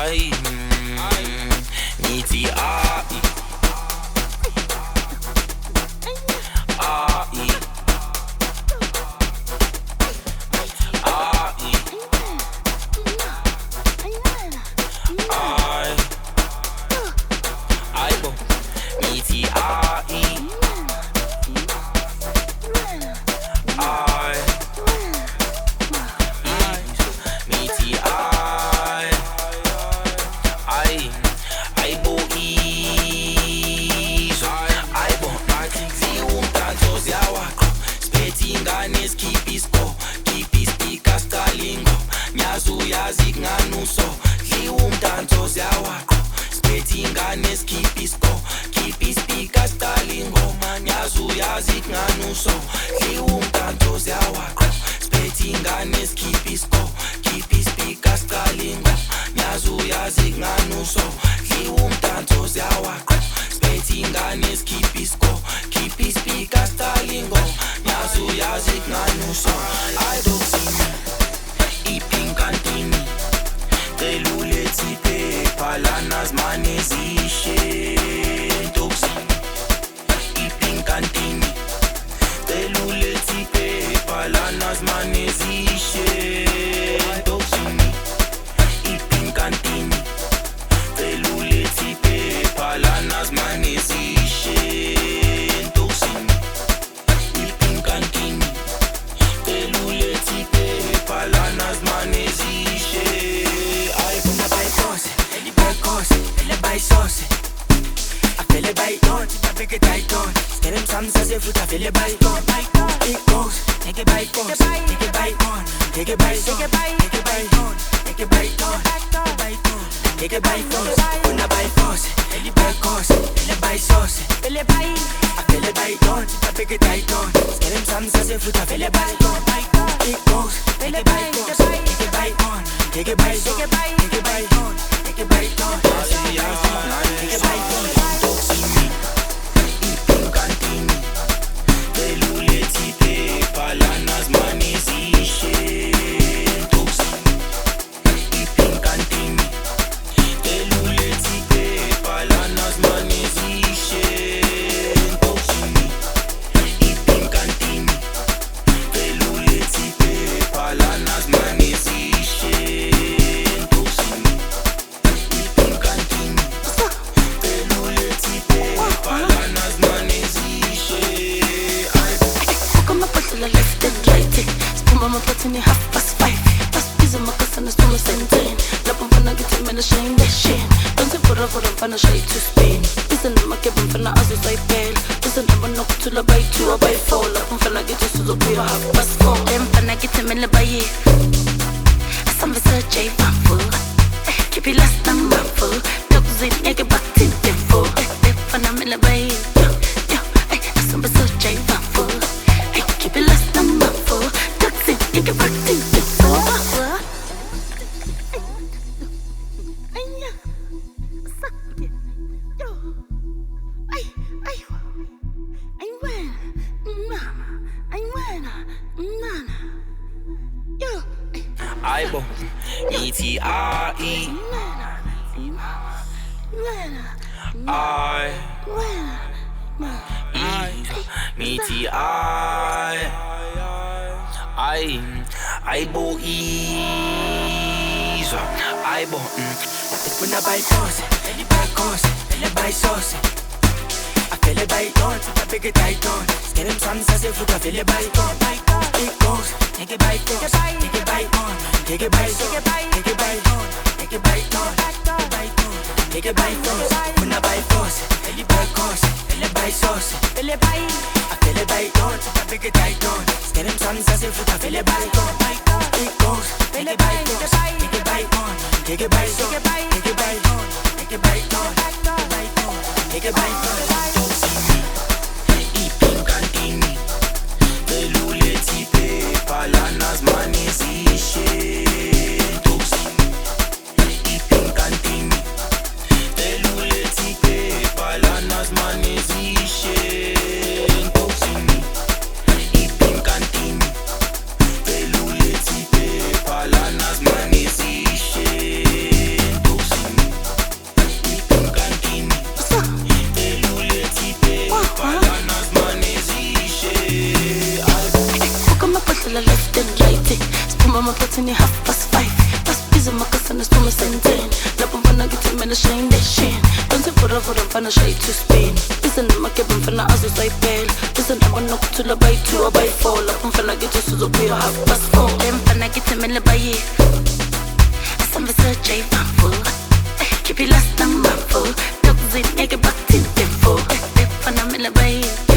Ai, niti ai, ai, ai bo, niti ai, ai, niti ai, ai bo izwa, ai bo nathi umdanso ziyawaqo, siphethe ingane sikhipha isko, khipha ispeaker scalingo, nyazi uyazi kunganuso, dliwa umdanso ziyawaqo, siphethe ingane sikhipha isko, khipha ispeaker scalingo, nyazi uyazi kunganuso, dliwa umdanso ziyawaqo, siphethe ingane sikhipha isko, khipha ispeaker scalingo, nyazi uyazi kunganuso, dliwa umdanso ziyawaqo, siphethe ingane sikhipha isko, khipha ispeaker scalingo, nyazi uyazi kunganuso. I don't see ipinkantini telulethi phepha lana zimane zishe ntoksi ipinkantini telulethi phepha lana zimane zishe ntoksi ipinkantini telulethi phepha lana zimane zishe ntoksi ipinkantini telulethi phepha lana zimane zishe. Ai bona baikose, eli baikose, ele baisose. Afele baiton, tika peke taiton. Skerem samsa se futa afele baiton. It goes, take it baikose, take it baiton, take it baiton, take it baiton, take it baiton, take it baiton. Bona baikose, eli baikose, ele baisose, ele bai. Afele baiton, tika peke taiton. Skerem samsa se futa afele baiton. It goes, take it baikose, take it baiton, take it baiton, take it baiton, take it baiton, take it baiton. Ipinkantini telulethi phepha lana zimane zishe ntoksi ipinkantini telulethi phepha lana zimane zishe ntoksi ipinkantini telulethi phepha lana zimane zishe ntoksi ipinkantini telulethi phepha lana zimane zishe. Come up with the left and right. Spoon mama put in 5:30. That's busy my cousin is from the same thing. Love I'm gonna get him in the shame that shit. Don't say for I'm gonna show you to spin. Listen to my kevin for now as I fail. Listen never knock to the bite two or by four. Love I'm gonna get you to the beer 4:30. Then gonna get him in the bay. Some of the J full. Keep it last time full. Dogs in egg back to the full. If I'm in the bay. Some of the J full. Keep it last time full. Dogs in egg back to the full. Ai bo, niti ai, ai, niti ai bo izwa, ai bo. Bona baikose, eli baikose, ele baisose. Afele baiton, tika peke taiton. Skerem samsa se futa afele baiton. It goes, take it baikose, take it baiton, take it baiton, take it baiton, take it baiton, take it baiton. Bona baikose, eli baikose, ele baisose, ele bai. Afele baiton, tika peke taiton. Skerem samsa se futa afele baiton. It goes, take it baikose, take it baiton, take it baiton, take it baiton, take it baiton, take it baiton. Ipinkantini telulethi phepha lana zimane zishe ntoksi ipinkantini telulethi phepha lana zimane zishe ntoksi ipinkantini telulethi phepha lana zimane zishe ntoksi phosela left and right siphuma amaphathini 5:30 basibiza amakasana siphuma senteni lapho mfana ngithi mina shine that shit don't vura mfana shy to spin isa namakebe mfana azozayiphela isa nabonokuthula bayi2 abayi4 lapho mfana ngithi sizobuya 4:30 mfana ngithi mina bayi asambe search bambo keep it last number 4 dogs in nigga back to the 4 mfana mina bayi